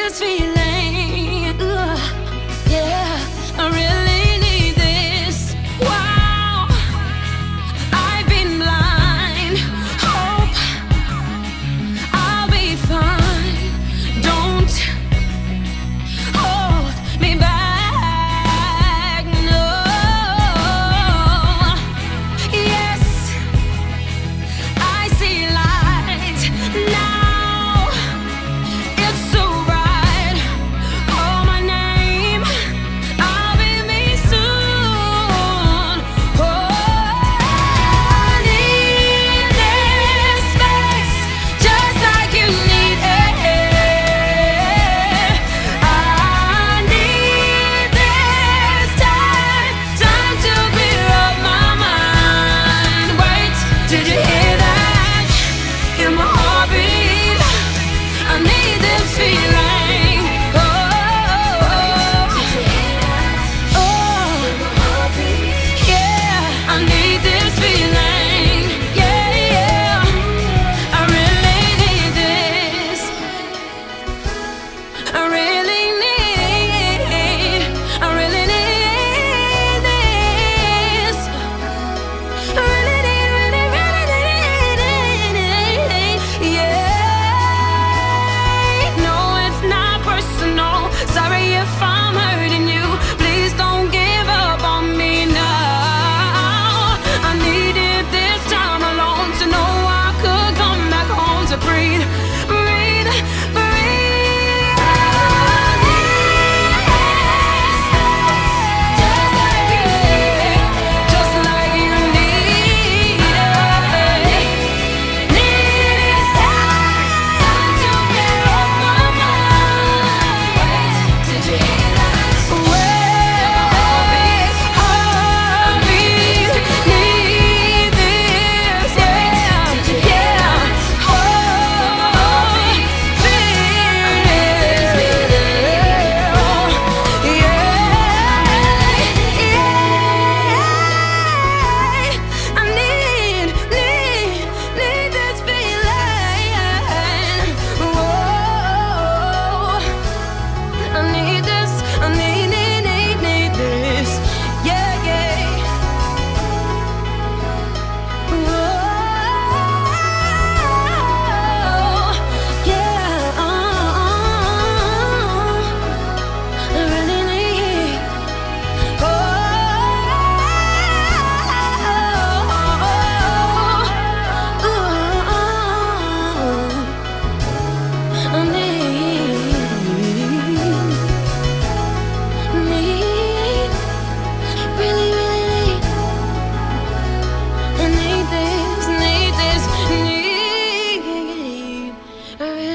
this feeling. Yeah, I really need this. Wow, I've been blind. Hope I'll be fine. Don't hold me back. No. Yes, I see light now. It's so bright. Call my name. I'll be me soon. Oh, I need this space, just like you need air. I need this time to clear up my mind. Wait, did you hear that? In my heartbeat, I need this feeling. Oh, yeah, I need this feeling. Yeah, yeah, I really need this. I really need this. I really need, yeah. No, it's not personal. Sorry if I'm hurting you. Please don't give up on me now. I needed this time alone to know I could come back home to breathe, breathe, breathe. Just like you need it. Need this time to clear up my mind. Did you hear that? Heartbeat, need this, yeah, yeah. Oh, feel, yeah. I need this feeling. Whoa, I need this, I need this. Yeah, yeah. Whoa, yeah. I really need. Oh, I need, really need. I need this, need. I really